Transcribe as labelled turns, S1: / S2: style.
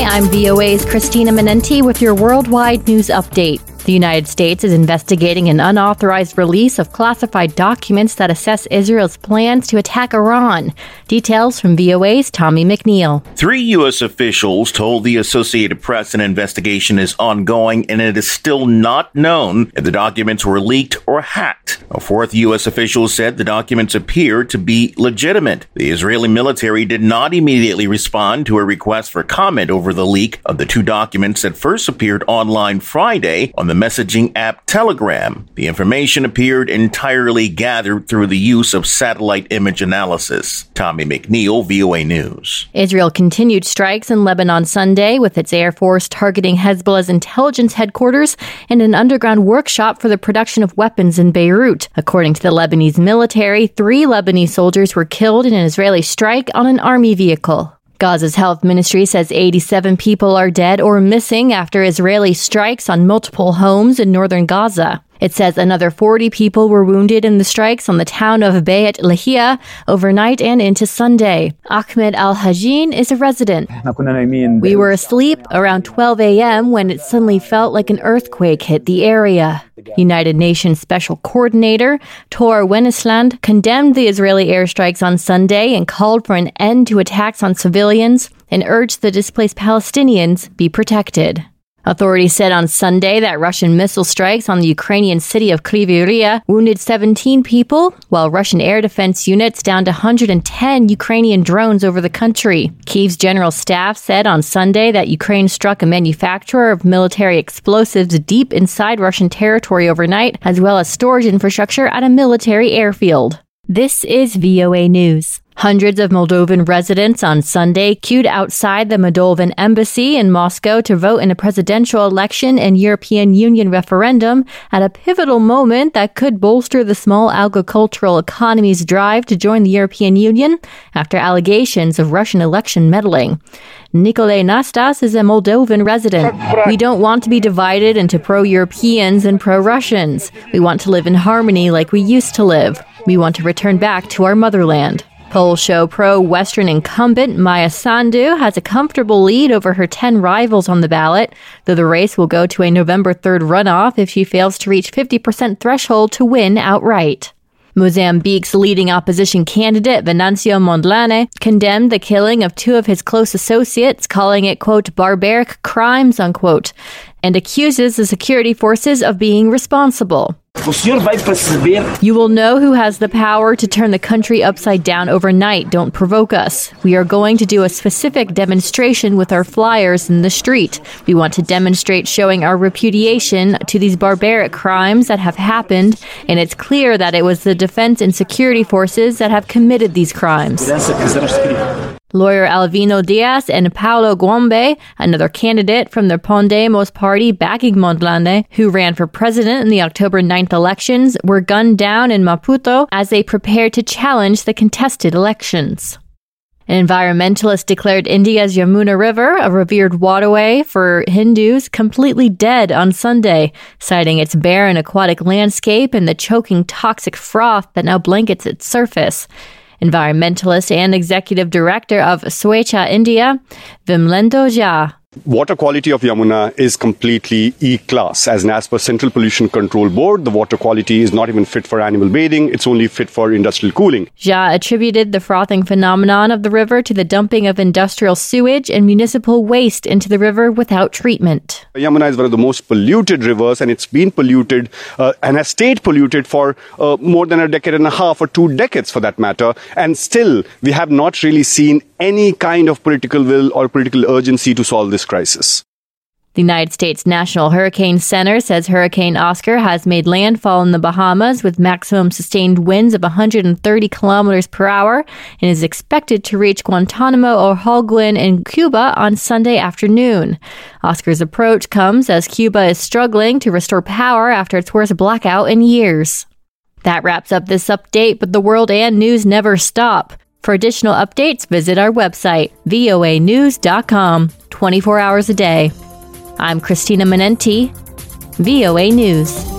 S1: I'm VOA's Christina Manenti with your worldwide news update. The United States is investigating an unauthorized release of classified documents that assess Israel's plans to attack Iran. Details from VOA's Tommy McNeil.
S2: 3 U.S. officials told the Associated Press an investigation is ongoing and it is still not known if the documents were leaked or hacked. A 4th U.S. official said the documents appear to be legitimate. The Israeli military did not immediately respond to a request for comment over the leak of the 2 documents that first appeared online Friday on the messaging app Telegram. The information appeared entirely gathered through the use of satellite image analysis. Tommy McNeil, VOA News.
S1: Israel continued strikes in Lebanon Sunday with its Air Force targeting Hezbollah's intelligence headquarters and an underground workshop for the production of weapons in Beirut. According to the Lebanese military, 3 Lebanese soldiers were killed in an Israeli strike on an army vehicle. Gaza's health ministry says 87 people are dead or missing after Israeli strikes on multiple homes in northern Gaza. It says another 40 people were wounded in the strikes on the town of Beit Lahia overnight and into Sunday. Ahmed Al-Hajin is a resident. We were asleep around 12 a.m. when it suddenly felt like an earthquake hit the area. United Nations Special Coordinator Tor Wennesland condemned the Israeli airstrikes on Sunday and called for an end to attacks on civilians and urged the displaced Palestinians be protected. Authorities said on Sunday that Russian missile strikes on the Ukrainian city of Kryvyi Rih wounded 17 people, while Russian air defense units downed 110 Ukrainian drones over the country. Kyiv's general staff said on Sunday that Ukraine struck a manufacturer of military explosives deep inside Russian territory overnight, as well as storage infrastructure at a military airfield. This is VOA News. Hundreds of Moldovan residents on Sunday queued outside the Moldovan embassy in Moscow to vote in a presidential election and European Union referendum at a pivotal moment that could bolster the small agricultural economy's drive to join the European Union after allegations of Russian election meddling. Nicolae Nastas is a Moldovan resident. We don't want to be divided into pro-Europeans and pro-Russians. We want to live in harmony like we used to live. We want to return back to our motherland. Polls show pro-Western incumbent Maya Sandu has a comfortable lead over her 10 rivals on the ballot, though the race will go to a November 3rd runoff if she fails to reach 50% threshold to win outright. Mozambique's leading opposition candidate, Venancio Mondlane, condemned the killing of 2 of his close associates, calling it, quote, barbaric crimes, unquote, and accuses the security forces of being responsible. You will know who has the power to turn the country upside down overnight. Don't provoke us. We are going to do a specific demonstration with our flyers in the street. We want to demonstrate showing our repudiation to these barbaric crimes that have happened, and it's clear that it was the defense and security forces that have committed these crimes. Lawyer Alvino Diaz and Paulo Guambe, another candidate from the Podemos party backing Mondlane, who ran for president in the October 9th elections, were gunned down in Maputo as they prepared to challenge the contested elections. An environmentalist declared India's Yamuna River, a revered waterway for Hindus, completely dead on Sunday, citing its barren aquatic landscape and the choking toxic froth that now blankets its surface. Environmentalist and executive director of Swecha India, Vimlendo Jha.
S3: Water quality of Yamuna is completely E-class. As per Central Pollution Control Board, the water quality is not even fit for animal bathing. It's only fit for industrial cooling.
S1: Jha attributed the frothing phenomenon of the river to the dumping of industrial sewage and municipal waste into the river without treatment.
S3: Yamuna is one of the most polluted rivers, and it's been polluted and has stayed polluted for more than a decade and a half or 2 decades for that matter. And still, we have not really seen any kind of political will or political urgency to solve this crisis.
S1: The United States National Hurricane Center says Hurricane Oscar has made landfall in the Bahamas with maximum sustained winds of 130 kilometers per hour and is expected to reach Guantanamo or Holguin in Cuba on Sunday afternoon. Oscar's approach comes as Cuba is struggling to restore power after its worst blackout in years. That wraps up this update, but the world and news never stop. For additional updates, visit our website, voanews.com, 24 hours a day. I'm Christina Manenti, VOA News.